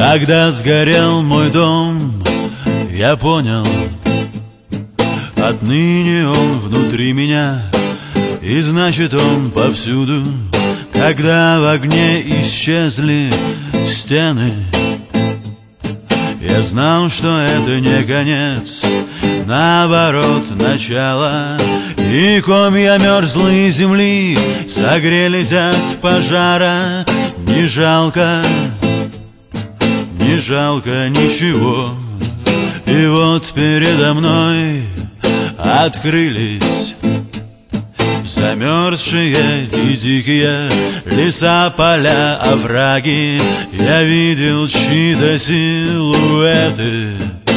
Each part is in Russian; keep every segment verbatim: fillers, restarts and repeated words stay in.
Когда сгорел мой дом, я понял, отныне он внутри меня, и значит он повсюду. Когда в огне исчезли стены, я знал, что это не конец, наоборот, начало. И комья мерзлой земли согрелись от пожара. Не жалко, не жалко ничего. И вот передо мной открылись замерзшие и дикие леса, поля, овраги. Я видел чьи-то силуэты,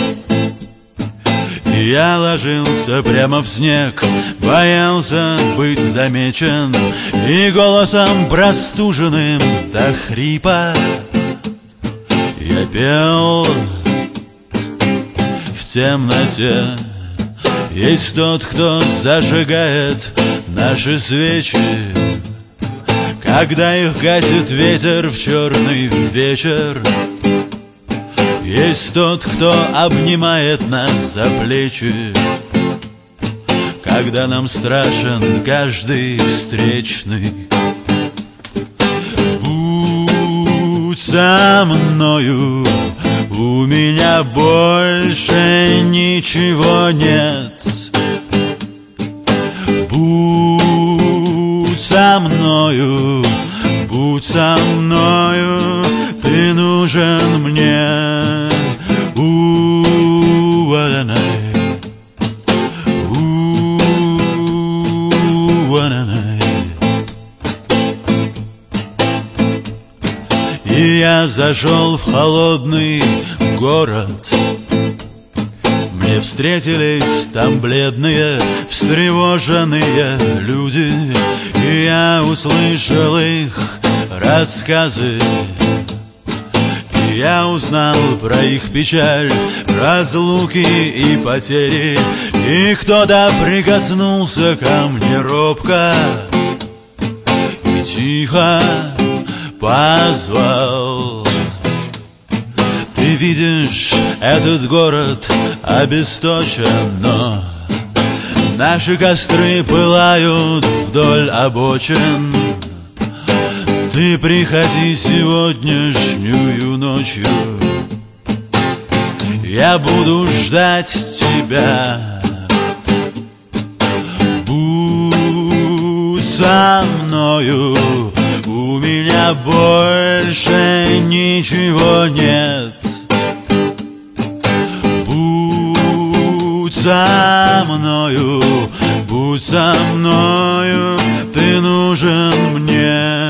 и я ложился прямо в снег, боялся быть замечен, и голосом простуженным до хрипа я пел в темноте. Есть тот, кто зажигает наши свечи, когда их гасит ветер в черный вечер. Есть тот, кто обнимает нас за плечи, когда нам страшен каждый встречный. Будь со мною, у меня больше ничего нет. Будь со мною, будь со мною, ты нужен мне. И я зашел в холодный город. Мне встретились там бледные, встревоженные люди, и я услышал их рассказы. И я узнал про их печаль, разлуки и потери. И кто-то прикоснулся ко мне робко и тихо позвал. Ты видишь, этот город обесточен, но наши костры пылают вдоль обочин. Ты приходи сегодняшнюю ночью, я буду ждать тебя. Будь со мною, у меня больше ничего нет. Будь со мною, будь со мною, ты нужен мне.